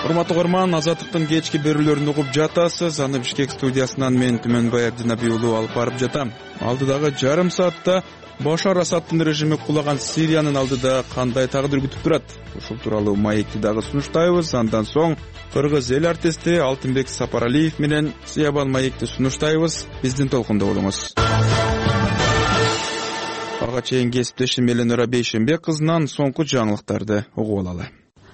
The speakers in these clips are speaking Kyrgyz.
Урматтуу көрөрман, Азаттыктын кечки берүүлөрүн угуп жатасыз. Аны Бишкек студиясынан мен Түмөнбай Абдинабий уулу алып барып жатам. Алдыдагы жарым саатта Башар Асадтын режими кулаган Сириянын алдыда кандай тагдыр күтүп турат? Ушул тууралуу маекти дагы сунуштайбыз. Андан соң кыргыз эл артисти Алтынбек Сапаралиев менен Сыябан маекти сунуштайбыз. Биздин толкунда болуңуз. Ага чейин кесиптешим Эленора Бейшенбек кызынан соңку жаңылыктарды угуп алалы.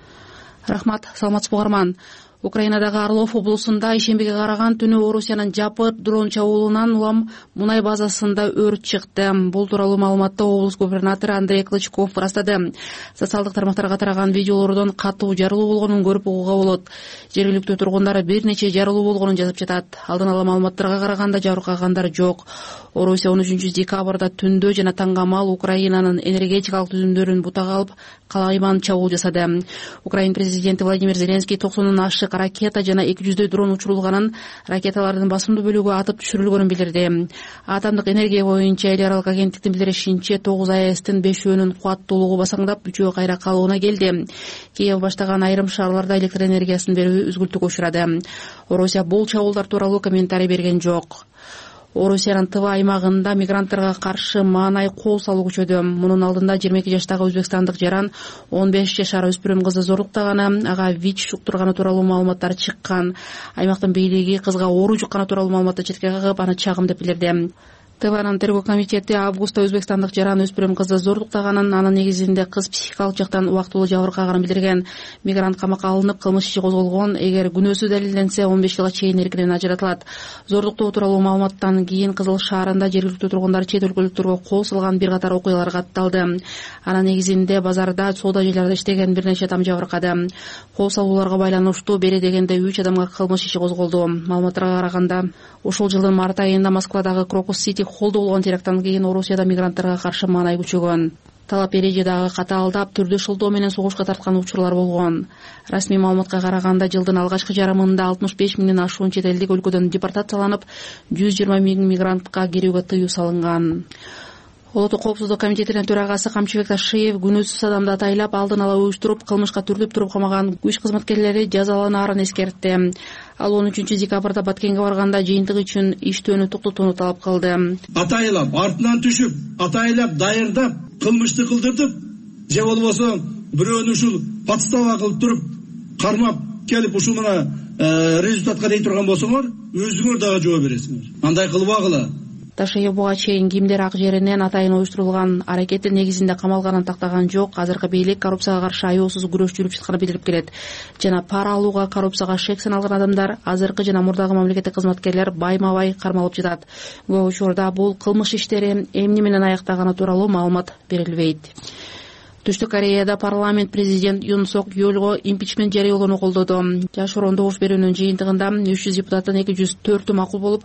Рахмат, саламатсызбы угарман. Украинадагы Орлов облусунда ишембиге караган түнү Орусиянын жапыр дрон чабуулунан улам мунай базасында өрт чыкты. Бул тууралуу маалыматты облус губернатору Андрей Клычков ырастады. Социалдык тармактарга тараган видеолордон катуу жарылуу болгонун көрүп угууга болот. Жергиликтүү тургундар бир нече жарылуу болгонун жазып жатат. Алдын ала маалыматтарга караганда жабыркагандар жок. Орусия 13 декабрда түндө жана таңгамал Украинанын энергетикалык түзүмдөрүн бутага алып, калайман чабуул жасады. Украин президенти Владимир Зеленский 90 ашык ракета жана 200 дрон учурулганын, ракеталардын басымдуу бөлүгү атып түшүрүлгөнүн билдирди. Атомдук энергия боюнча эл аралык агенттиктин билдиришинче 9 АЭСтин 5-өөнүн кубаттуулугу басаңдап, 3-өө кайра калыбына келди. Киев баштаган айрым шаарларда электр энергиясын берүү үзгүлтүккө учурады. Орусия бул чабуулдар тууралуу комментарий берген жок. Орусиянын Тыва аймагында мигранттарга каршы маанай кол салуу күчөдү. Мунун алдында 22 жаштагы өзбекстандык жаран 15 жашар өспүрүм кызды зорлуктаганы, ага ВИЧ жуктурганы тууралуу маалыматтар чыккан. Аймактын бийлиги кызга оору жукканы тууралуу маалыматты четке кагып, аны чагым деп билдирди. Тыванын тергөө комитети августта өзбекстандык жаран өспүрүм кызды зорлуктаганын, анын негизинде кыз психикалык жактан убактылуу жабыркаганын билдирген. Мигрант камакка алынып, кылмыш иши козголгон. Эгер күнөөсү далилденсе, 15 жылга чейин эркинен ажыратылат. Зорлуктоо тууралуу маалыматтан кийин Кызыл шаарында жергиликтүү тургундар чет өлкөлүктөргө кол салган бир катар окуялар катталды. Анын негизинде базарда, соода жайларда иштеген бир нече адам жабыркады. Кол салууларга байланыштуу бери дегенде 3 адамга кылмыш иши козголду. Маалыматтарга караганда, ушул жылдын март айында Москвадагы Крокус Сити холлдо болгон теракттан кийин Орусияда мигранттарга каршы маанай күчөгөн. Талап эреже дагы катаалдап, түрдүү шылдоо менен согушка тарткан учурлар болгон. Расмий маалыматка караганда, жылдын алгачкы жарымында 65 миңден ашуун чет элдик өлкөдөн депортацияланып, 120 миң мигрантка кирүүгө тыюу салынган. Улуттук коопсуздук комитетинин төрагасы Камчыбек Ташиев күнөөсүз адамды атайлап, алдын ала уюштуруп, кылмышка түртүп туруп камаган күч кызматкерлери жазаланаарын эскертти. Ал 13 декабрда Баткенге барганда жыйынтык үчүн иштөөнү токтотууну талап кылды. Атайлап, артынан түшүп, атайлап, дайырдап, кылмышты кылдыртып, же болбосо бирөөнү ушул подстава кылып туруп, кармап келип ушул мына результатка дей турган болсоңор, өзүңөр дагы жооп бересиңер. Андай кылбагыла. Ташиев буга чейин кимдер ак жеринен атайын уюштурулган аракеттин негизинде камалганын тактаган жок. Азыркы бийлик коррупцияга каршы аеосуз күрөш жүрүп жатканын билдирип келет. Жана пара алууга, коррупцияга шек саналган адамдар, азыркы жана мурдагы мамлекеттик кызматкерлер байма-бай кармалып жатат. Көп учурда бул кылмыш иштери эмне менен аяктаганы тууралуу маалымат берилбейт. Түштүк Кореяда парламент президент Юн Сок Йолго импичмент жарыялоону колдоду. Жашыруун добуш берүүнүн жыйынтыгында 300 депутаттын 204 макул болуп,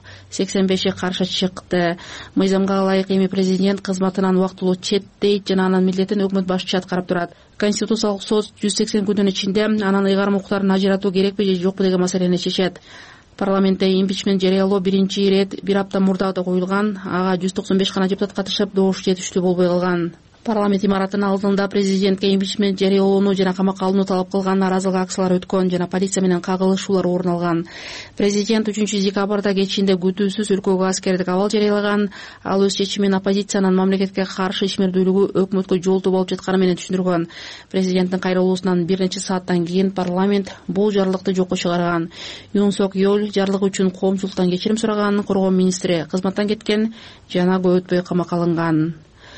85 каршы чыкты. Мыйзамга ылайык эми президент кызматынан убактылуу четтейт жана анын милдетин өкмөт башчысы аткарып турат. Конституциялык сот 180 күндүн ичинде анын ыйгарым укуктарын ажыратуу керекпи же жокпу деген маселени чечет. Парламентте импичмент жарыялоо биринчи ирет бир апта мурда да коюлган. Ага 195 гана депутат катышып, добуш жетиштүү болбой калган. Парламент имаратынын алдында президентке импичмент жарыялоону жана камакка алууну талап кылган нааразылык акциялары өткөн жана полиция менен кагылышуулар орун алган. Президент 3 декабрда кечинде күтүүсүз өлкөгө аскердик абал жарыялаган. Ал өз чечимин оппозициянын мамлекетке каршы ишмердүүлүгү өкмөткө жолтоо болуп жатканы менен түшүндүргөн. Президенттин кайрылуусунан бир нече сааттан кийин парламент бул жарлыкты жокко чыгарган. Юн Сок Йол жарлык үчүн коомчулуктан кечирим сураган, коргоо министри кызматтан кеткен жана көп өтпөй камакка алынган.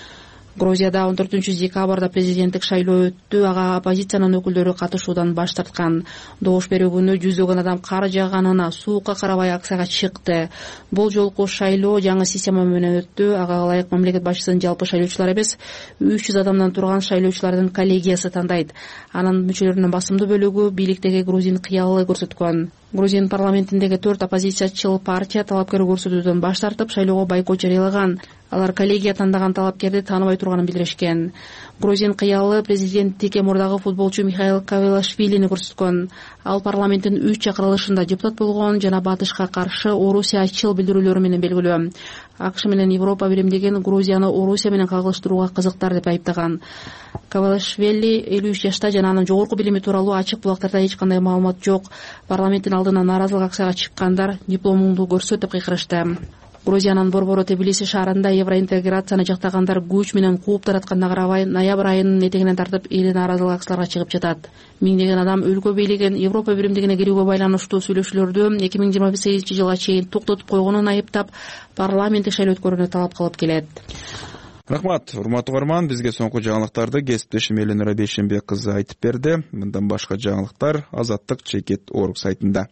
Грузияда 14 декабрда президенттик шайлоо өттү. Ага оппозициянын өкүлдөрү катышуудан баш тарткан. Добуш берүү күнү жүздөгөн адам кар жааганына суукка карабай акцияга чыкты. Бул жолку шайлоо жаңы система менен өттү. Ага ылайык мамлекет башчысынын жалпы шайлоочулар эмес, 300 адамдан турган шайлоочулардын коллегиясы тандайт. Анын мүчөлөрүнүн басымдуу бөлүгү бийликтеги грузин кыялы көрсөткөн. Грузин парламентиндеги 4 оппозициячыл партия талапкер көрсөтүүдөн баш тартып, шайлоого бойкот жарыялаган. Алар коллегия тандаган талапкерди тааныбай турганын билдиришкен. Грузин кыялы президенттикке мурдагы футболчу Михаил Кавелашвилини көрсөткөн. Ал парламенттин 3 чакырылышында депутат болгон жана батышка каршы Орусия ачыл билдирүүлөрү менен белгилүү. АКШ менен Европа биримдигин Грузияны Орусия менен кагылыштырууга кызыктар деп айыптаган. Кавелашвили 53 жашта жана анын жогорку билими тууралуу ачык булактарда эч кандай маалымат жок. Парламенттин алдына нааразылык акцияга чыккандар дипломуңду көрсөт деп кыйкырышты. Грузиянын борбору Тбилиси шаарында евроинтеграцияны жактагандар күч менен кууп таратканына карабай, ноябрь айынын этегинен тартып эли нааразылык акцияларга чыгып жатат. Миңдеген адам өлкө бийлигин Европа биримдигине кирүүгө байланыштуу сүйлөшүүлөрдү 2028-жылга чейин токтотуп койгонун айыптап, парламенттик шайлоо өткөрүүнү талап кылып келет. Рахмат, урматтуу угарман, бизге соңку жаңылыктарды кесиптешим Эленора Бейшенбек кызы айтып берди. Мындан башка жаңылыктар Азаттык.org сайтында.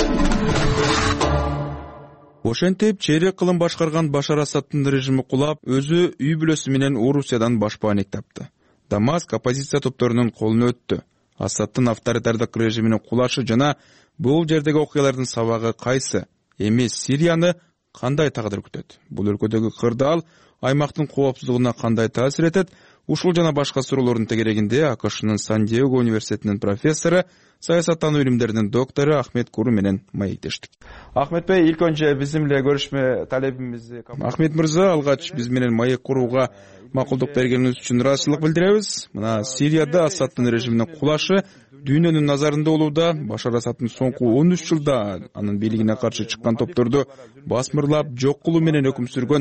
Ошентип, чейрек кылым башкарган Башар Асадтын режими кулап, өзү үй бүлөсү менен Орусиядан башпаанек тапты. Дамаск оппозиция топторунун колуна өттү. Асадтын авторитардык режиминин кулашы жана бул жердеги окуялардын сабагы кайсы? Эми Сирияны кандай тагдыр күтөт? Бул өлкөдөгү кырдаал аймактын коопсуздугуна кандай таасир этет? Ушул жана башка суроолордун тегерегинде АКШнын Сан-Диего университетинин профессору, саясаттануу илимдеринин доктору Ахмет Куру менен маектештик. Ахмет Бey, ilk önce bizimle görüşme talebimizi... Ахмет мырза, алгач биз менен маек курууга макулдук бергениңиз үчүн ыраазычылык билдиребиз. Мына Сирияда Асадтын режиминин кулашы дүйнөнүн назарында болууда. Башар Асадтын соңку 13 жылда анын бийлигине каршы чыккан топторду басмырлап, жок кылуу менен өкүм сүргөн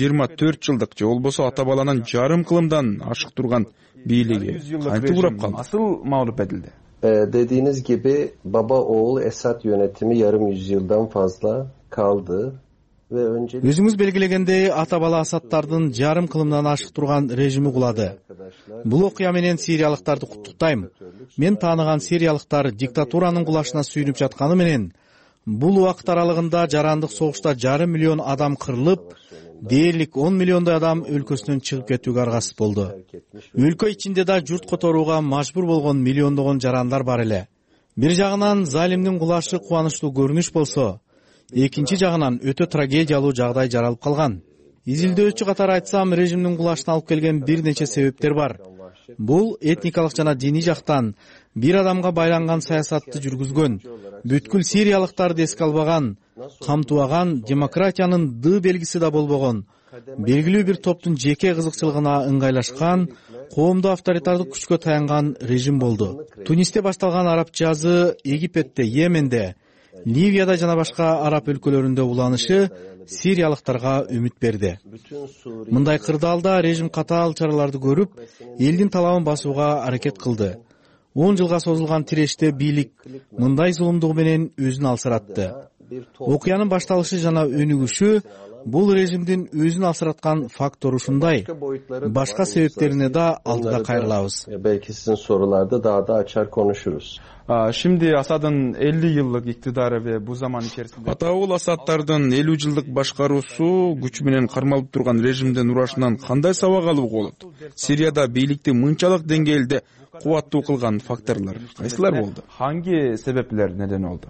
24 жылдык же болбосо ата баланын жарым кылымдан ашык турган бийлиги кантип урап калды? Asıl mağlup edildi. Dediğiniz gibi baba oğul Esad yönetimi yarım yüzyıldan fazla kaldı ve öncelikle Өзүңүз белгилегендей, ата бала Асадтардын жарым кылымдан ашык турган режими кулады. Бул окуя менен сириялыктарды куттуктайм. Мен тааныган сириялыктар диктатуранын кулашына сүйүнүп жатканы менен бул убакыт аралыгында жарандык согушта жарым миллион адам кырылып, дээрлик 10 миллиондой адам өлкөсүнөн чыгып кетүүгө аргасыз болду. Өлкө ичинде да журт которууга мажбур болгон миллиондогон жарандар бар эле. Бир жагынан залимдин кулашы кубанычтуу көрүнүш болсо, экинчи жагынан өтө трагедиялуу жагдай жаралып калган. Изилдөөчү катары айтсам, режимдин кулашына алып келген бир нече себептер бар. Бул этникалык жана диний жактан бир адамга байланган саясатты жүргүзгөн, бүткүл сириялыктарды эске албаган, камтыбаган, демократиянын ды белгиси да болбогон, белгилүү бир топтун жеке кызыкчылыгына ыңгайлашкан, коомду авторитардык күчкө таянган режим болду. Тунисте башталган араб жазы Египетте, Йеменде, Ливияда жана башка араб өлкөлөрүндө уланышы сириялыктарга үмүт берди. Мындай кырдаалда режим катаал чараларды көрүп, элдин талабын басууга аракет кылды. 10 жылга созулган тиреште бийлик мындай зулумдугу менен өзүн алсыратты. Окуянын башталышы жана өнүгүшү бул режимдин өзүн алсыраткан фактор ушундай. Башка себептерине да алдыда кайрылабыз. Belki sizin sorularda daha da açar konuşuruz. Şimdi Asad'ın 50 yıllık iktidarı ve bu zaman içerisinde Атаул Асадтардын 50 жылдык башкаруусу күч менен кармалып турган режимдин урашынан кандай сабак алууга болот? Сирияда бийликти мынчалык деңгээлде кубаттуу кылган факторлор кайсылар болду? Hangi sebepler neden oldu?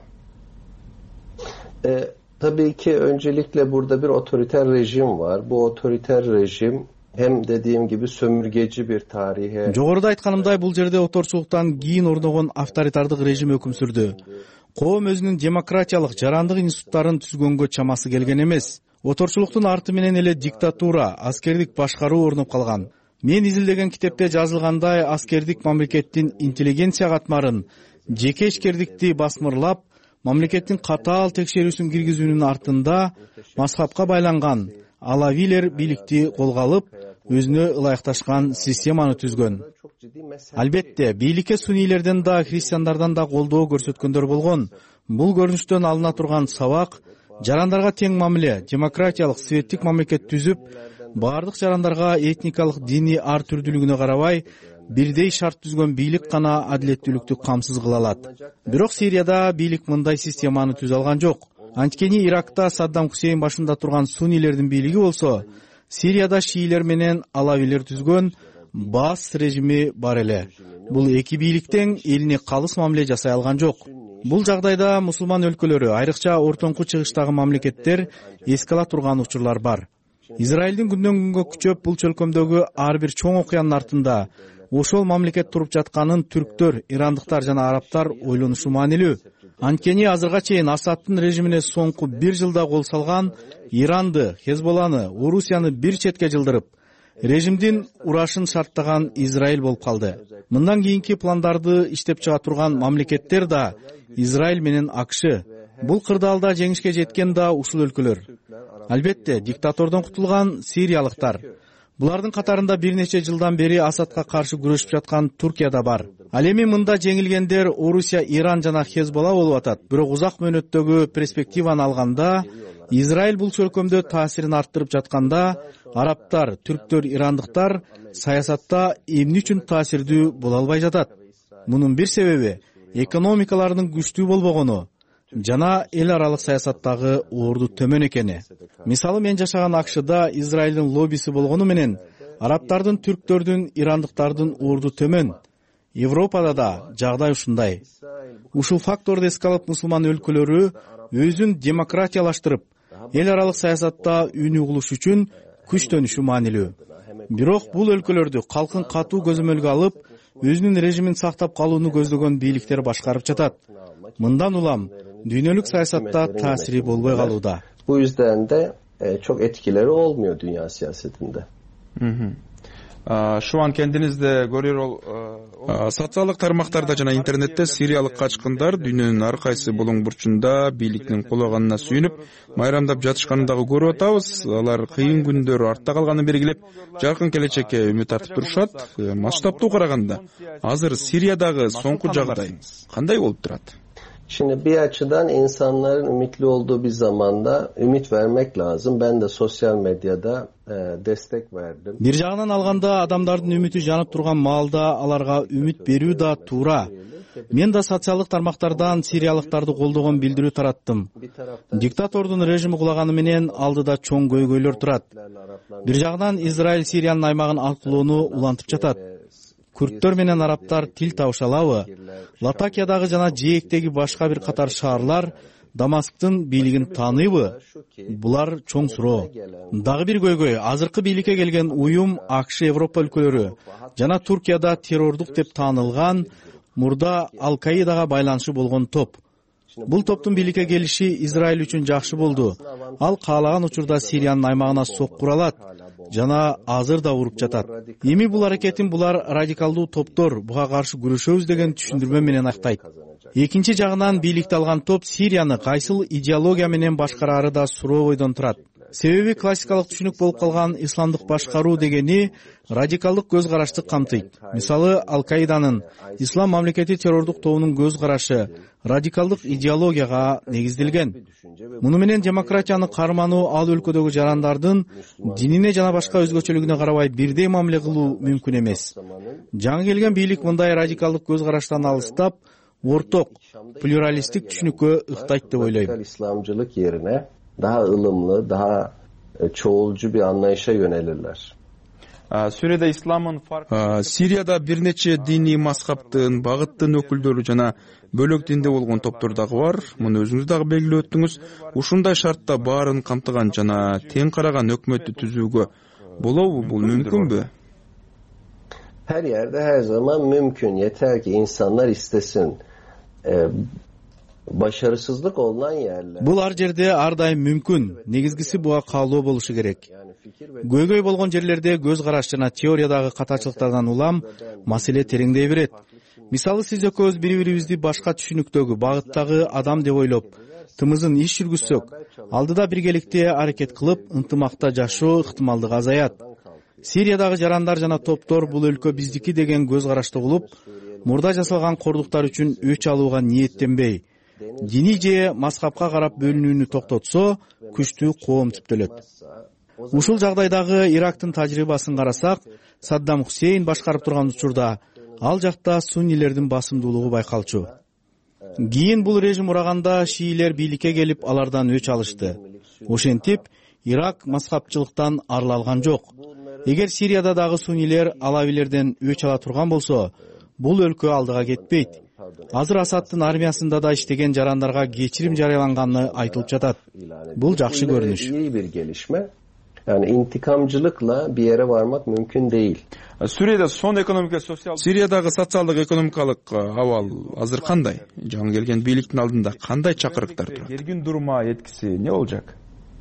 Tabii ki öncelikle burada bir otoriter rejim var. Bu otoriter rejim hem dediğim gibi sömürgeci bir tarihe. Жогоруда айтканымдай, бул жерде оторчулуктан кийин орногон авторитардык режим өкүм сүрдү. Коом өзүнүн демократиялык, жарандык институттарын түзгөнгө чамасы келген эмес. Оторчулуктун арты менен эле диктатура, аскердик башкаруу орноп калган. Мен изилдеген китепте жазылгандай, аскердик мамлекеттин интеллигенция катмарын, жеке ишкердикти басмырлап, мамлекеттин катаал текшерүүсүн киргизүүнүн артында мазхабка байланган алавилер бийликти колго алып, өзүнө ылайыкташкан системаны түзгөн. Албетте, бийликке суннийлерден да, христиандардан да колдоо көрсөткөндөр болгон. Бул көрүнүштөн алына турган сабак жарандарга тең мамиле, демократиялык, светтик мамлекет түзүп, баардык жарандарга этникалык, диний ар түрдүүлүгүнө карабай бирдей шарт түзгөн бийлик гана адилеттүүлүктү камсыз кыла алат. Бирок Сирияда бийлик мындай системаны түзө алган жок. Анткени Иракта Саддам Хусейн башында турган суннийлердин бийлиги болсо, Сирияда шиилер менен алавилер түзгөн Баас режими бар эле. Бул эки бийликтен элине калыс мамиле жасай алган жок. Бул жагдайда мусулман өлкөлөрү, айрыкча ортоңку чыгыштагы мамлекеттер эскала турган учурлар бар. Израилдин күндөн күнгө күчөп бул чөлкөмдөгү ар бир чоң окуянын артында ошол мамлекет туруп жатканын түрктөр, ирандыктар жана арабтар ойлонушу маанилүү. Анткени азырга чейин Асадтын режимине соңку 1 жылда кол салган Иранды, Хезболланы, Орусияны бир четке жылдырып, режимдин урашын шарттаган Израиль болуп калды. Мындан кийинки пландарды иштеп чыга турган мамлекеттер да Израиль менен АКШ. Бул кырдаалда жеңишке жеткен да ушул өлкөлөр. Албетте, диктатордон кутулган сириялыктар. Булардын катарында бир нече жылдан бери Асадка каршы күрөшүп жаткан Туркия да бар. Ал эми мында жеңилгендер Орусия, Иран жана Хезболла болуп атат. Бирок узак мөөнөттөгү перспективаны алганда, Израиль бул чөлкөмдө таасирин арттырып жатканда, арабтар, түрктөр, ирандыктар саясатта эмне үчүн таасирдүү боло албай жатат? Мунун бир себеби экономикаларынын күчтүү болбогону жана эл аралык саясаттагы орду төмөн экени. Мисалы, мен жашаган АКШда Израилдин лоббиси болгону менен арабтардын, түрктөрдүн, ирандыктардын орду төмөн. Европада да жагдай ушундай. Ушул факторду эске алып, мусулман өлкөлөрү өзүн демократиялаштырып, эл аралык саясатта үн угулуш үчүн күчтөнүшү маанилүү. Бирок бул өлкөлөрдү калкын катуу көзөмөлгө алып, өзүнүн режимин сактап калууну көздөгөн бийликтер башкарып жатат. Мындан улам dünyaluk siyasatta tasiri bolbay kalıda. Bu yüzden de çok etkileri olmuyor dünya siyasetinde. Şu an kendiniz de görüyor sotsiалдык тармактарда жана интернетте сириялык качкындар дүйнөнүн ар кайсы булуң бурчунда бийликтин кулаганына сүйүнүп майрамдап жатышканын дагы көрүп атабыз. Алар кыйын күндөр артта калганын белгилеп, жаркын келечекке үмүт артып турушат. Масштабтуу караганда азыр Сириядагы соңку жагдай кандай болуп турат? Şimdi bir açıdan insanların ümitli olduğu bir zamanda ümit vermek lazım. Ben de sosyal medyada destek verdim. Bir жагынан алганда адамдардын үмүтү жанып турган маалда аларга үмүт берүү да туура. Мен да социалдык тармактардан сириялыктарды колдогон билдирүү тараттым. Диктатордун режими кулаганы менен алдыда чоң көйгөйлөр турат. Bir жагынан Израиль Сириянын аймагын алкылоону улантып жатат. Күрттөр менен арабтар тил табыша алабы? Латакиядагы жана Жээктеги башка бир катар шаарлар Дамасктын бийлигин тааныйбы? Булар чоң суроо. Дагы бир көйгөй, азыркы бийликке келген уюм АКШ, Европа өлкөлөрү жана Туркияда террордук деп таанылган мурда Ал-Каидага байланышы болгон топ. Бул топтун бийликке келиши Израиль үчүн жакшы болду. Ал каалаган учурда Сириянын аймагына соккура алат жана азыр да уруп жатат. Эми бул аракетин булар радикалдуу топтор буга каршы күрөшөбүз деген түшүндүрмө менен актайт. Экинчи жагынан бийликти алган топ Сирияны кайсыл идеология менен башкарары да суроо бойдон турат. Себеби классикалык түшүнүк болуп калган исламдык башкаруу дегени радикалдык көз карашты камтыйт. Мисалы, Ал-Каиданын ислам мамлекети террордук тобунун көз карашы радикалдык идеологияга негизделген. Муну менен демократияны кармануу ал өлкөдөгү жарандардын динине жана башка өзгөчөлүгүнө карабай бирдей мамиле кылуу мүмкүн эмес. Жаңы келген бийлик мындай радикалдык көз караштан алыстап, орток, плюралисттик түшүнүккө ыктайт деп ойлойм. İslamcılık yerine daha ılımlı, daha çoğulcu bir anlayışa yönelirler. Сирияда бир нече диний мазхабтын, багыттын өкүлдөрү жана бөлөк динде болгон топтор дагы бар. Муну өзүңүз дагы белгилеп өттүңүз. Ушундай шартта баарын камтыган жана тең караган өкмөттү түзүүгө болобу? Бул мүмкүнбү? Her yerde her zaman mümkün. Yeter ki insanlar istesin. Başarısızlık olunan yerler. Бул ар жерде ар дайым мүмкүн. Негизгиси буга каалоо болушу керек. Көйгөй болгон жерлерде көз караш жана теориядагы катачылыктардан улам маселе тереңдей берет. Мисалы, сиз экөөбүз бири-бирибизди башка түшүнүктөгү, багыттагы адам деп ойлоп, тымызын иш жүргүзсөк, алдыда биргеликте аракет кылып, ынтымакта жашоо ыктымалдыгы азаят. Сириядагы жарандар жана топтор бул өлкө биздики деген көз карашты кылып, мурда жасалган кордуктар үчүн өч алууга ниеттенбей, диний же мазхабка карап бөлүнүүнү токтотсо, күчтүү коом түптөлөт. Ушул жагдайдагы Ирактын тажрыйбасын карасак, Саддам Хусейн башкарып турган учурда ал жакта суннилердин басымдуулугу байкалчу. Кийин бул режим ураганда шиилер бийликке келип алардан өч алышты. Ошентип, Ирак мазхабчылыктан арыла алган жок. Эгер Сирияда дагы суннилер алавилерден өч ала турган болсо, бул өлкө алдыга кетпейт. Азыр Асадтын армиясында да иштеген жарандарга кечирим жарыяланганы айтылып жатат. Бул жакшы көрүнүш. Yani intikamcılıkla bir yere varmak mümkün değil. Suriye'de son ekonomik sosyal Suriye'dagi социалдык экономикалык абал азыр кандай? Жаңы келген бийликтин алдында кандай чакырыктар турат? Gergin duruma etkisi ne olacak?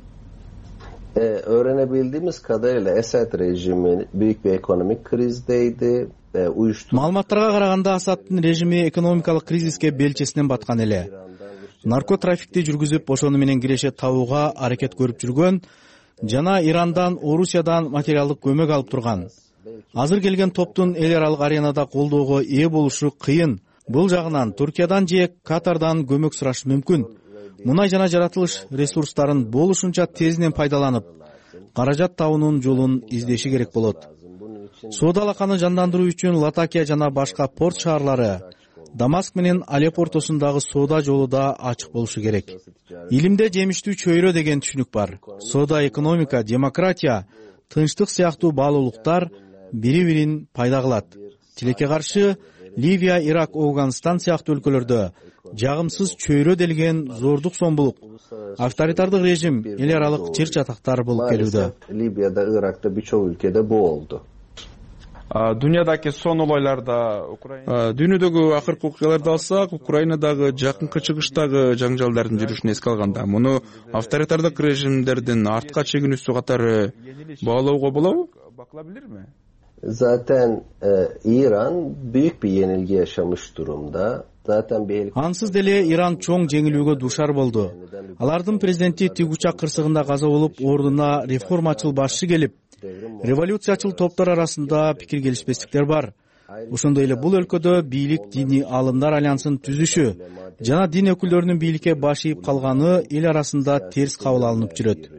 Öğrenebildiğimiz kadarıyla Esad rejimi büyük bir ekonomik krizdeydi. Маалыматтарга караганда Асаддын режими экономикалык кризиске белчесинен баткан эле. Наркотрафикти жүргүзүп, ошону менен киреше табууга аракет көрүп жүргөн жана Ирандан, Орусиядан материалдык көмөк алып турган. Азыр келген топтун эл аралык аренада колдоого ээ болушу кыйын. Бул жагынан Туркиядан же Катардан көмөк сурашы мүмкүн. Мунай жана жаратылыш ресурстарын болушунча тезинен пайдаланып, каражат табуунун жолун издеши керек болот. Соода алаканы жандандыруу үчүн Латакия жана башка порт шаарлары, Дамаск менен Алеп ортосундагы соода жолу да ачык болушу керек. Илимде жемиштүү чөйрө деген түшүнүк бар. Соода, экономика, демократия, тынчтык сыяктуу баалуулуктар бири-бирин пайда кылат. Тилекке каршы Ливия, Ирак, Афганистан сыяктуу өлкөлөрдө жагымсыз чөйрө делген зордук сомбулук, авторитардык режим, эл аралык чыр чатактар болуп келүүдө. Libya'da, Irak'ta birçok ülkede bu oldu. Dünyadaki son olaylarda дүйнөдөгү акыркы окуяларды алсак, Украинадагы жакынкы чыгыштагы жаңжалдардын жүрүшүн эске алганда, муну авторитардык режимдердин артка чегинүүсү катары баалоого болобу? Bakılabilir mi? Zaten İran büyük bir yenilgi yaşamış durumda. Ансыз деле Иран чоң жеңилүүгө душар болду. Алардын президенти тик учак кырсыгында каза болуп, ордуна реформачыл башчы келип, революциячыл топтор арасында пикир келишпестиктер бар. Ошондой эле бул өлкөдө бийлик диний алымдар альянсын түзүшү жана дин өкүлдөрүнүн бийликке баш ийип калганы эл арасында терс кабыл алынып жүрөт.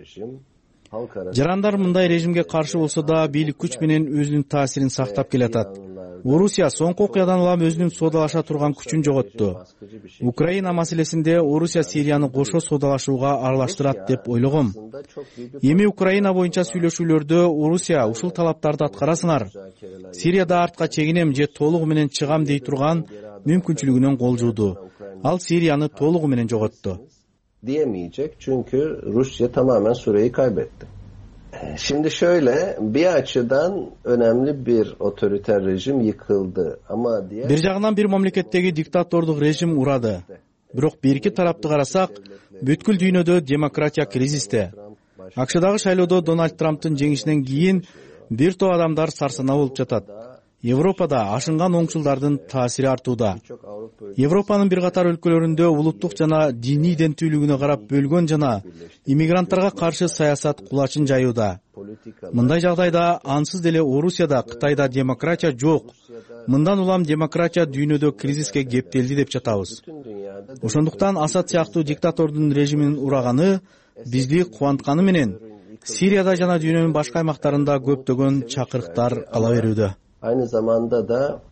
Жарандар мындай режимге каршы болсо да бийлик күч менен өзүнүн таасирин сактап келатат. Орусия соңку окуядан улам өзүнүн соодалаша турган күчүн жоготту. Украина маселесинде Орусия Сирияны кошо соодалашууга аралаштырат деп ойлогом. Эми Украина боюнча сүйлөшүүлөрдө Орусия ушул талаптарды аткарасыңар, Сирияда артка чегинем же толугу менен чыгам дей турган мүмкүнчүлүгүнөн кол жууду. Ал Сирияны толугу менен жоготту. Diyemeyecek çünkü Rusya tamamen Suriye'yi kaybetti. Şimdi şöyle, bir açıdan önemli bir otoriter rejim yıkıldı ama diğer... Bir жагынан bir мамлекеттеги диктатордук режим урады. Бирок берки тарапты карасак, бүткүл дүйнөдө демократия кризисте. АКШдагы шайлоодо Дональд Трамптын жеңишинен кийин бир топ адамдар сарсанаа болуп жатат. Европада ашынган оңчулдардын таасири артууда. Европанын бир катар өлкөлөрүндө улуттук жана диний иденттүүлүгүнө карап бөлгөн жана иммигранттарга каршы саясат кулачын жайууда. Мындай жагдайда ансыз деле Орусияда, Кытайда демократия жок. Мындан улам демократия дүйнөдө кризиске кептелди деп жатабыз. Ошондуктан Асад сыяктуу диктатордун режиминин ураганы бизди кубантканы менен Сирияда жана дүйнөнүн башка аймактарында көптөгөн чакырыктар ала берүүдө. Aynı zamanda da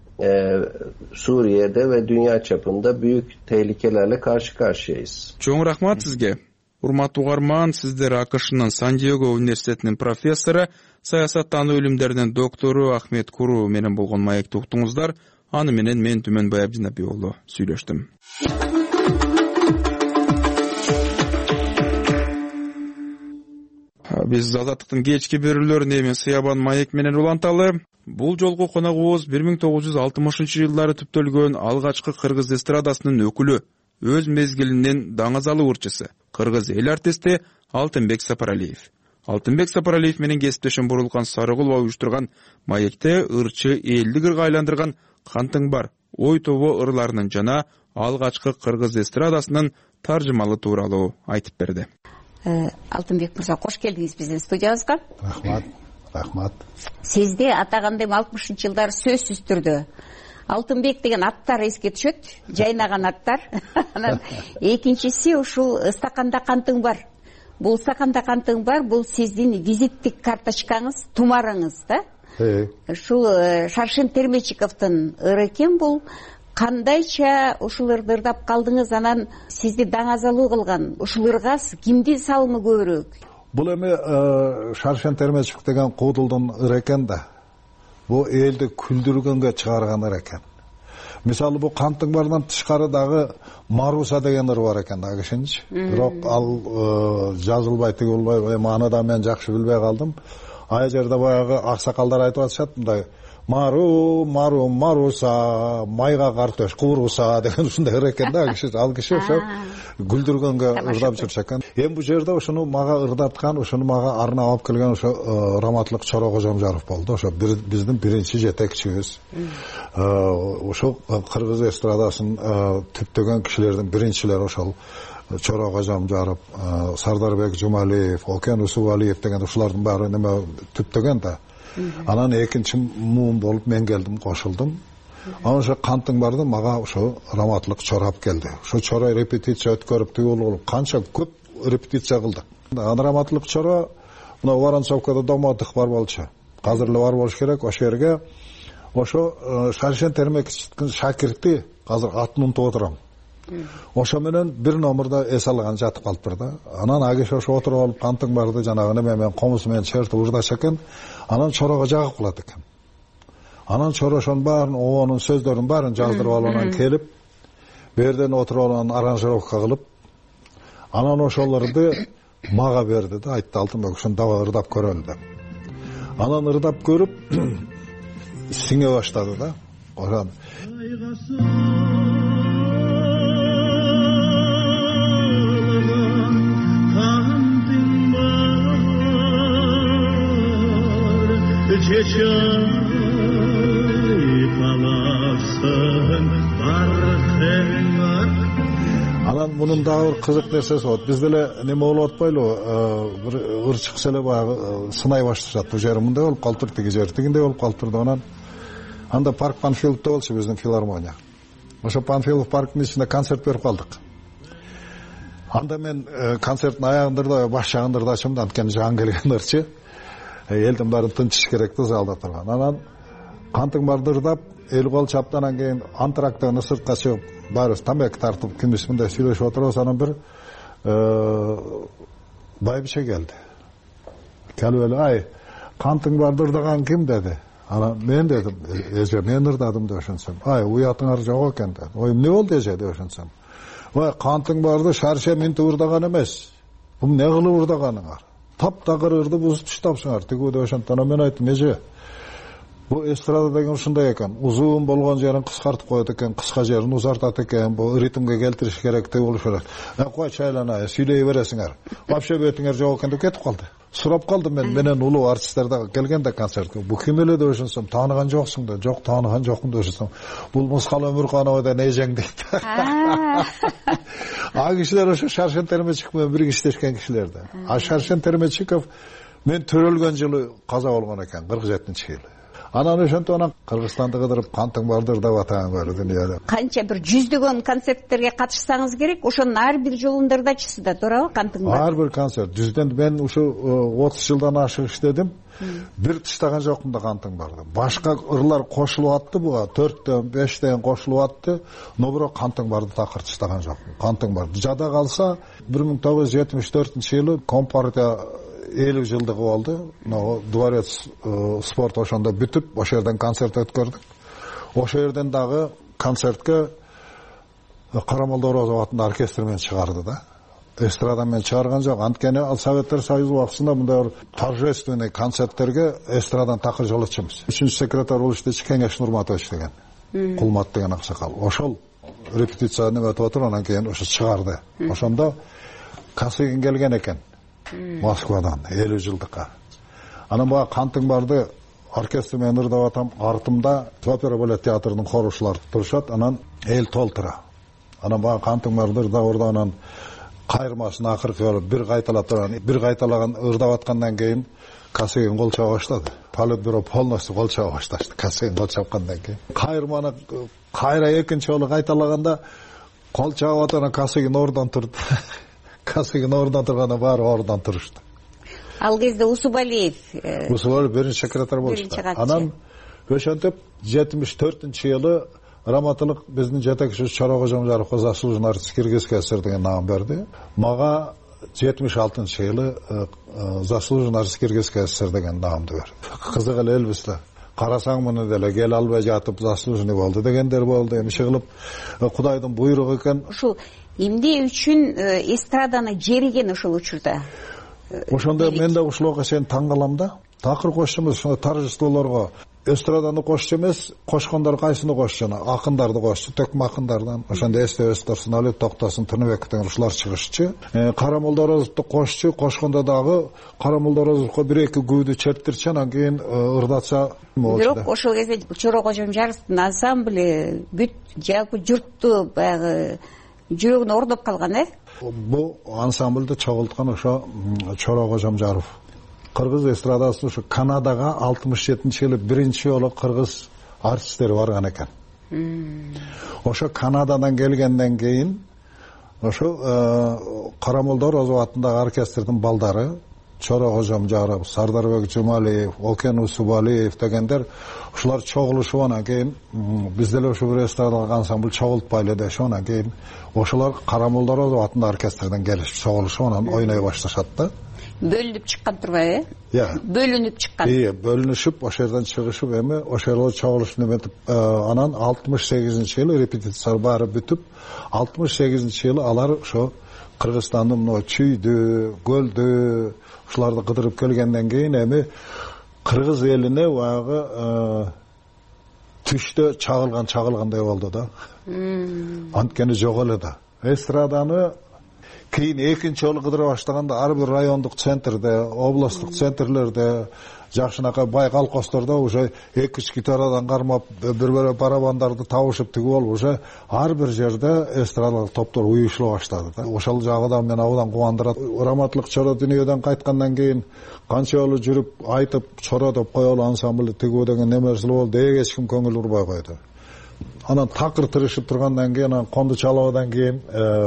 Suriye'de ve dünya çapında büyük tehlikelerle karşı karşıyayız. Çoğun rahmat sizge. Урматтуу угарман, сиздер АКШнын Сан-Диего университетинин профессору, саясаттануу илимдеринин доктору Ахмет Куру менен болгон маекти уктуңуздар. Аны менен мен Түмөнбай Абдинапи уулу сүйлөштүм. Биз Азаттыктын кечки берүүлөрүн эми Сыябан маек менен уланталы. Бул жолку коногубуз 1960-жылдары түптөлгөн алгачкы кыргыз эстрадасынын өкүлү, өз мезгилинин даңазалуу ырчысы, кыргыз эл артисти Алтынбек Сапаралиев. Алтынбек Сапаралиев менен кесиптешим Бурулкан Сарыгул уюштурган маекте ырчы элди кырга айландырган Кантың бар ой тобо ырларынын жана алгачкы кыргыз эстрадасынын таржымалы тууралуу айтып берди. Алтынбек мырза, кош келдиңиз биздин студиябызга. Рахмат. Сизде атагандай 60-жылдары сөзсүз түрдө Алтынбек деген аттар эске түшөт, жайнаган аттар. Анан экинчиси ушул стаканда кантың бар. Бул стаканда кантың бар, бул сиздин визиттик карточкаңыз, тумарыңыз да? Ушул Шаршен Термечиковдун ыры экен бул. Кандайча ушул ырды ырдап калдыңыз, анан сизди даңазалуу кылган ушул ыргас кимдин салымы көбүрөөк? Бул эми Шаршен Термечиков деген куудулдун ыры экен да. Бул элди күлдүргөнгө чыгарган ыры экен. мисалы бул канттың барынан тышкары дагы Маруса деген ыр бар экен да кишиничи. Бирок ал жазылбай тигилбей, маны да мен жакшы билбей калдым. Ай жерде баягы аксакалдар айтып атышат мындай: Мару, Мару, Маруса, майга картош кууруса деген ушундай ыр экен да киши. Ал киши ошо гүлдүргөнгө ырдап жүрчү экен. Эми бул жерде ошону мага ырдаткан, ошону мага арнап алып келген ошо Раматылык Чора Кожомжаров болду. Ошо биздин биринчи жетекчибиз. Ошо кыргыз эстрадасын түптөгөн кишилердин биринчилери ошол Чора Кожомжаров, Сардарбек Жумалиев, Окен Усубалиев деген ушулардын баары неме түптөгөн да. Анан экинчи муун болуп мен келдим, кошулдум. Анан ошо канттың барды мага ошо Раматылык Чорап келди. Ошо Чора репетиция өткөрүп тигип канча көп репетиция кылдык. Анан Раматылык Чора мына Воронцовкада домоддук бар болчу. Азыр эле бар болуш керек. Ошо жерге ошо Шаршен Термекичтин шакирти азыр атын унутуп отурам. Ошо менен бир номерде эс алган жатып калыптыр да. Анан агиш ошо отуруп алып канттың барды жанагы неме менен комуз менен чертип ырдаш экен. Анан Чорого жагып калат экен. Анан Чора ошонун баарын, обонун сөздөрүн баарын жаздырып алып анан келип, берден отуруп алып аранжировка кылып, анан ошолорду мага берди да, айтты Алтынбек ушуну дагы ырдап көрөлү деп. Анан ырдап көрүп сиңе баштады да. Ошон анан мунун дагы бир кызык нерсеси болот. Бизде эле неме болуп атпайлыбы? Бир ыр чыкса эле баягы сынай башташат. Бул жери мындай болуп калыптыр, тиги жери тигиндей болуп калыптыр да. Анан анда парк Панфиловдо болчу биздин филармония. Ошо Панфилов парктын ичинде концерт берип калдык. Анда мен концерттин аягында баш жагында ачым да, анткени жан келген ырчы. Элдин баары тынчыш керекти залда турган. Анан канттың барды ырдап, эл кол чаптанан кийин антрактан сыртка чыгып, баарыбыз тамак тартып, кимис мындай сүйлөшүп отурабыз. Анан бир байбиче келди. Келип эле: "Ай, канттың барды ырдаган ким?" деди. Анан мен дедим: "Эже, мен ырдадым" деп ошентсем. "Ай, уятыңар жок экен" деди. "Ой, эмне болду эже" деп ошентсем. "Ой, канттың барды Шарше минтип ырдаган эмес. Бул эмне кылып ырдаганыңар? Таптагыр ырды бузуп таштапсыңар" тигүү деп ошентти. Анан мен айттым: "Эже, бу эстрада деген ушундай экен. Узун болгон жерин кыскартып коет экен, кыска жерин узартат экен. Бу ритмге келтириш керек деп болуш керек. Кой чайлана, сүйлөй бересиңер. Вообще бетиңер жок экен" деп кетип калды. Сурап калдым менен улуу артисттер да келгенде концертке. "Бу ким эле" деп ошентсем, "Тааныган жоксуң" деп. "Жок, тааныган жокмун" деп ошентсем, "Бул Мускал Өмүрканова да эжең" дейт. А кишилер ошо Шаршен Термечиков менен бирге иштешкен кишилер да. А Шаршен Термечиков мен төрөлгөн жылы каза болгон экен, 47-жылы. Анан ошентип анан Кыргызстанды кыдырып канттың барды ырдап атаган көрдү дүйнөдө. Канча бир жүздөгөн концерттерге катышсаңыз керек, ошонун ар бир жолунда ырдачысыз да, туурабы канттың барды? Ар бир концерт. Жүздөн мен ушу 30 жылдан ашык иштедим. Бир тыштаган жокмун да канттың барды. Башка ырлар кошулуп атты буга, 4төн 5тен кошулуп атты, но бирок канттың барды такыр тыштаган жокмун. Канттың барды жада калса 1974-жылы Компартия 50 жылдыгы болду. Дворец спорт ошондо бүтүп, ошол жерден концерт өткөрдүк. Ошол жерден дагы концертке Карамолдо Орозов атындагы оркестр менен чыгарды да. Эстрада менен чыгарган жок. Анткени ал Советтер Союзу убактысында мындай бир торжественный концерттерге эстрадан такыр жолочумуз. 3-секретарь болуп иштечи Кеңеш Нурматович деген, Кулмат деген аксакал. Ошол репетицияны өтүп отуруп, анан кийин ошо чыгарды. Ошондо Касыгин келген экен. Москвадан 50 жылдыкка. Анан бага канттың барды оркестр менен ырдап атам, артымда опера балет театрынын хорушулары турушат, анан эл толтура. Анан бага канттың барды ырдап анан кайырмасын акыркы болуп бир кайталап турган, бир кайталаган ырдап аткандан кийин Касыгин кол чаба баштады. Политбюро полностью кол чаба башташты. Касыгин кол чапкандан кийин кайырманы кайра экинчи жолу кайталаганда кол чабып атып Касыгин ордон турду. Касыгин ордон турганда баары ордон турушту. Ал кезде Усубалиев биринчи секретарь болчу. Анан ошентип 74-жылы Раматылык биздин жетекчибиз Чора Кожомжаров заслуженный артист Киргизский СССР деген наам берди. Мага 76-жылы заслуженный артист Киргизский СССР деген наамды берди. Кызык эле элбиз да. карасаң муну деле келе албай жатып заслуженный болду дегендер болду. Эми иши кылып Кудайдын буйругу экен. Ушул эмне үчүн эстраданы жериген ушул учурда? Ошондо мен да ушуларга чейин таң калам да. Такыр кошчу эмес, торжестволорго эстраданы кошчу эмес, кошкондор кайсыны кошчу? Акындарды кошчу, төкмө акындардан. Ошондо эстебес турсун, Алып Токтосун, Тыныбек деген ушулар чыгышчу. Кара Молдорозовду кошчу, кошкондо дагы Кара Молдорозовго 1-2 күүдү чертирчи, анан кийин ырдатса болчу. Бирок ошол кезде Чора Кожомжаровдун ансамблі бүт жалпы журтту баягы жүрөгүнө ордоп калган, Бул ансамбльди чогулткан ошо Чора Кожомжаров. Кыргыз эстрадасы ушу Канадага 67-жылы биринчи жолу кыргыз артисттери барган экен. Ошо Канададан келгенден кийин ошо Кара Молдорозов атындагы оркестрдин балдары Чора Кожомжаров, Сардарбек Жумалиев, Окен Усубалиев дегендер ушулар чогулушуп анан кийин биз деле ошо бир эстрадалык ансамбль чогултпайлы дешип анан кийин ошолор Кара Молдорозов атындагы оркестрден келишип чогулушуп анан ойной башташат да. Бөлүнүп чыккан турбайбы? Бөлүнүп чыккан. Бөлүнүшүп ошол жерден чыгышып эми ошол чогулушуп эметип анан 68-жылы репетиция баары бүтүп 68-жылы алар ошо Кыргызстандын мына Чүйдү, Көлдү ушуларды кыдырып келгенден кийин эми кыргыз элине баягы түштө чагылгандай болду да. Анткени жок эле да. Эстраданы кийин экинчи жолу кыдыра баштаганда ар бир райондук центрде, областтык центрлерде, жакшынакай бай колхоздордо уже 2-3 гитарадан кармап, бир барабандарды табышып тигип болуп, уже ар бир жерде эстрадалык топтор уюшула баштады да. Ошол жагыдан мен абдан кубандырат. Раматтылык Чора дүйнөдөн кайткандан кийин канча жолу жүрүп айтып Чора деп коелу ансамбль тигүү деген немерсе болду, эч ким көңүл урбай койду. Анан такыр тырышып тургандан кийин, анан Конду Чалабадан кийин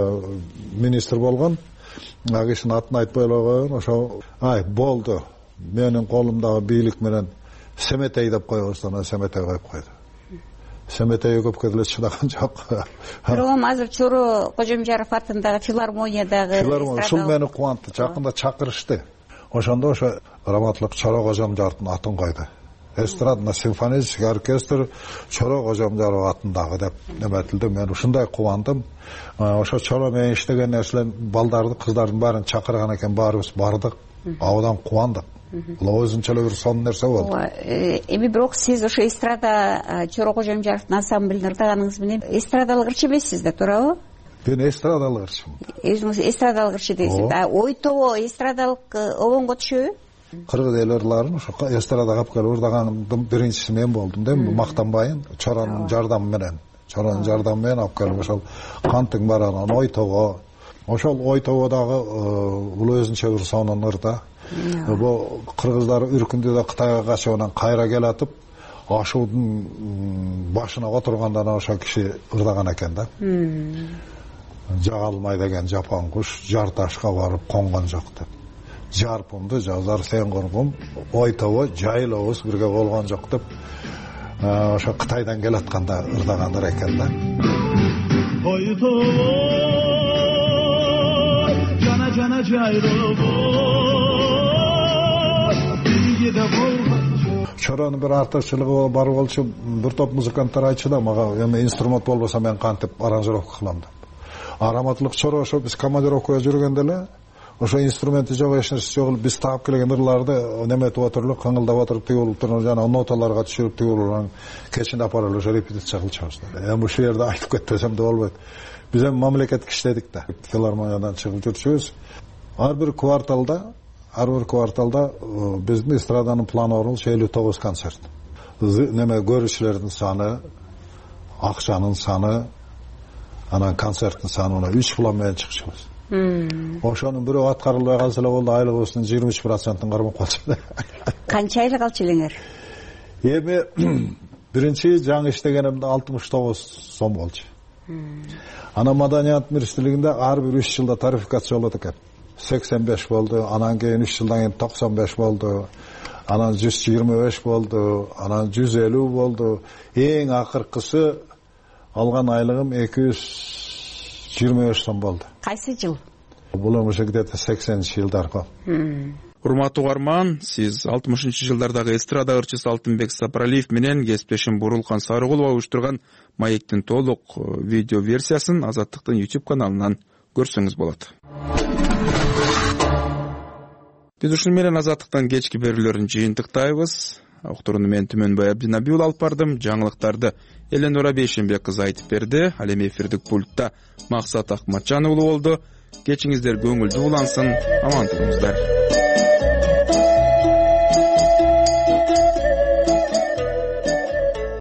министр болгон. Агишин атын айтпай эле койгон. Ошо болду. Менин колумдагы бийлик менен Семетей деп койгостон, Семетей коюп койду. Семетей көпкө деле чыдаган жок. Бирок азыр Чора Кожомжаров атындагы филармониядагы ушул мени кубантты. Жакында чакырышты. Ошондо ошо Раматтылык Чора Кожомжаровдун атын койду. Эстрадный симфонический оркестр Чора Кожомжаров атындагы деп неметилди. Мен ушундай кубандым. Ошо Чора менен иштеген нерселер балдарды, кыздардын баарын чакырган экен, баарыбыз бардык. Абдан кубандык. Бул өзүнчө эле бир сонун нерсе болду. Эми бирок сиз ошо эстрада Чора Кожомжаровдун ансамблин ырдаганыңыз менен эстрадалык ырчы эмессиз да, туурабы? Мен эстрадалык ырчымын. Өзүңүз эстрадалык ырчы дейсиз. Ой тобо эстрадалык обонго түшөбү? Кыргыз эл ырларын ошо эстрадага алып келип ырдаганымдын биринчиси мен болдум да, мактанбайын. Чоранын жардамы менен. Чоранын жардамы менен алып келип ошол кантың баранан ой тобо. Ошол ой тободагы бул өзүнчө бир сонун ырда. Бул кыргыздар үркүндүдө Кытайга качып анан кайра келатып, ашуудун башына отургандан ошо киши ырдаган экен да. Жагалмай деген жапон куш жар ташка барып конгон жок деп. Жарпымды жазар сен кургум, ой тобо жайлообуз бирге болгон жок деп ошо Кытайдан келатканда ырдагандар экен да. Ой тобо жана жана жайлообуз бирге болгон. Чоранын бир артыкчылыгы бар болчу, бир топ музыканттар айтчу да мага, эми инструмент болбосо мен кантип аранжировка кылам деп. Раматтылык Чора ошо биз командировкага жүргөндө эле ошо инструменти жок, эч нерсе жок, биз таап келген ырларды неметип отуруп, кыңылдап отуруп тигип туруп, жана ноталарга түшүрүп тигип, кечинде апарып ошо репетиция кылчубуз. Эми ушул жерде айтып кетсем да болбойт. Биз эми мамлекеттик иштедик да. Филармониядан чыгып жүрчүбүз. Ар бир кварталда биздин эстраданын планы 59 концерт. Неме көрүүчүлөрдүн саны, акчанын саны, анан концерттин саны 3 план менен чыкчубуз. Ошонун бирөө аткарылбай калса эле болду, айлыгыбыздын 23%-ын кармап калчу. Канча айлык алчу элеңер? Эми биринчи жаңы иштегенимде 69 сом болчу. Анан Маданият министрлигинде ар бир 3 жылда тарификация болот экен. 85 болду, анан кийин 3 жылдан кийин 95 болду, анан 125 болду, анан 150 болду. Эң акыркысы алган айлыгым 225 сом болду. Кайсы жыл? Бул эми где-то 80-жылдарга. Урматтуу угарман, сиз 60-жылдардагы эстрада ырчысы Алтынбек Сапаралиев менен кесиптешим Бурулкан Сарыгулова уюштурган маектин толук видео версиясын Азаттыктын YouTube каналынан көрсөңүз болот. Биз ушуну менен Азаттыктан кечки берүүлөрүн жыйынтыктайбыз. Уктурууну мен Түмөнбай Абдинабиул алып бардым. Жаңылыктарды Эленора Бейшенбек кызы айтып берди. Ал эми эфирдик пультта Максат Акматжан уулу болду. Кечиңиздер көңүлдүү улансын, аман болуңуздар.